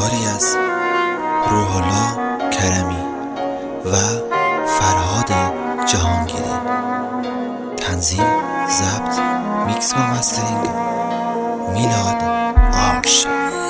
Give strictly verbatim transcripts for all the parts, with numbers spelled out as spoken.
آثاری از روح الله کرمی و فرهاد جهانگیری. تنظیم، ضبط، میکس و مسترینگ میلاد آرش.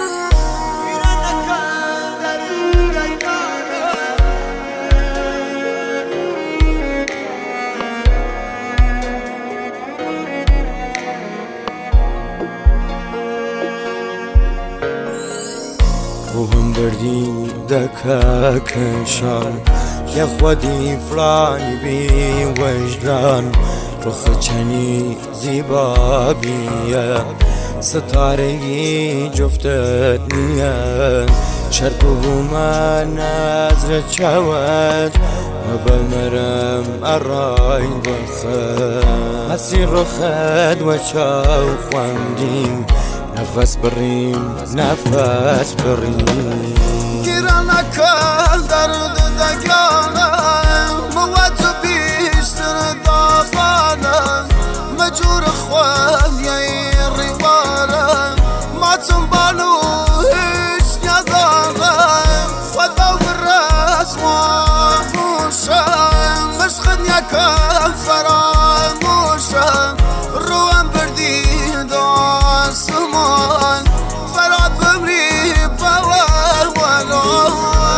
روحم بردی دکا کشان یا خودی فرانی بی وجدان رخ چنی زیبا بیه ستارگی جفتت نیه شرط و من نظر چود مبمرم الرای بخد هسی رخد و چاو خواندیم نفس بریم نفس بریم گیرانه کل درد دگانم موت بیشتر داغانم مجور خود یه ریوارم ماتم بانو هیچ ندارم خدا برس ماموشم مشخد یکم فراموشم روم بردی داستمان فراد بمری باور ولو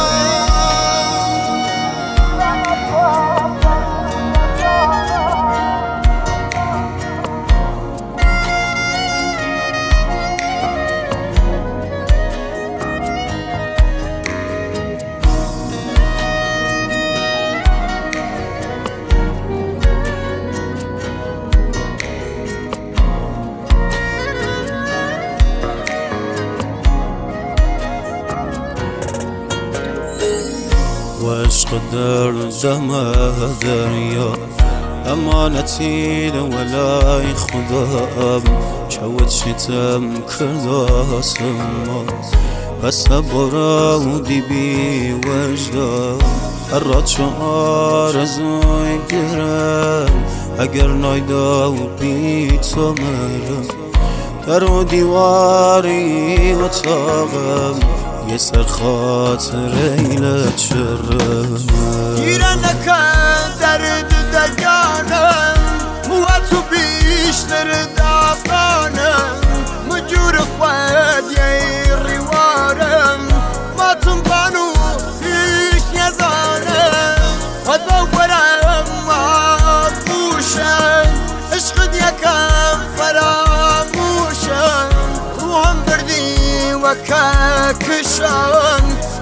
وعشق دردم دریا امانتی ولای خدام چود شتم کرداسم بس برودی بی وجدان رات شعار زوی گرم اگر نایدا و بی تو مرم در و دیواری و تاغم یه سر خاطر ایلت شرم گیرانه کن درد دگانم موت و بیشتر داغانم مجور خود یه ریوارم ماتم بانو هیچ نزانم خدا برم مابوشم عشقت یکم فراموشم روحم بردی و ککشم